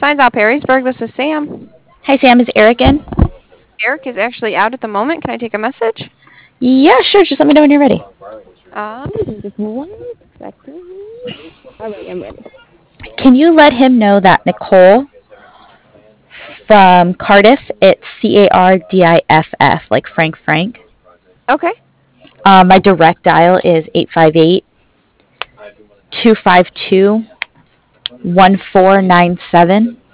Signs out Perrysburg. This is Sam. Hi, Sam. Is Eric in? Eric is actually out at the moment. Can I take a message? Yeah, sure. Just let me know when you're ready. Just 1 second. All right, I'm ready. Can you let him know that Nicole from Cardiff, it's Cardiff, like Frank. Okay. My direct dial is 858-252-1497.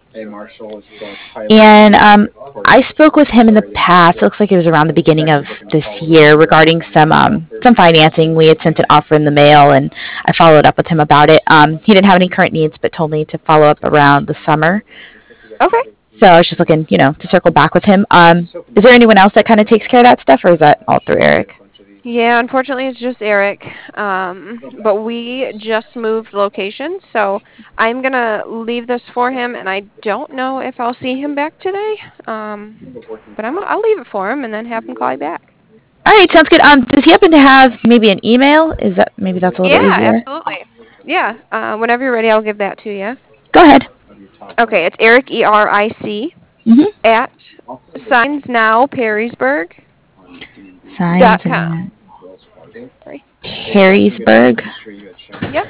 And I spoke with him in the past. It looks like it was around the beginning of this year regarding some financing. We had sent an offer in the mail, and I followed up with him about it. He didn't have any current needs, but told me to follow up around the summer. Okay. So I was just looking, to circle back with him. Is there anyone else that kind of takes care of that stuff, or is that all through Eric? Yeah, unfortunately, it's just Eric. But we just moved locations, so I'm gonna leave this for him, and I don't know if I'll see him back today. But I'll leave it for him and then have him call you back. All right, sounds good. Does he happen to have maybe an email? Is that maybe that's a little Yeah, easier? absolutely. Yeah. Whenever you're ready, I'll give that to you. Go ahead. Okay, it's Eric ERIC Mm-hmm. at signsnowperrysburg.com. Signs and Sorry. Harrisburg. Yep.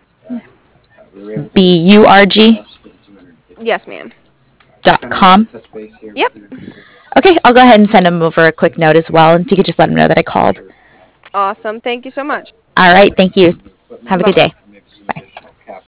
BURG. Yes, ma'am. .com. Yep. Okay, I'll go ahead and send him over a quick note as well, and if you could just let him know that I called. Awesome. Thank you so much. All right, thank you. Have a Bye good bye. day.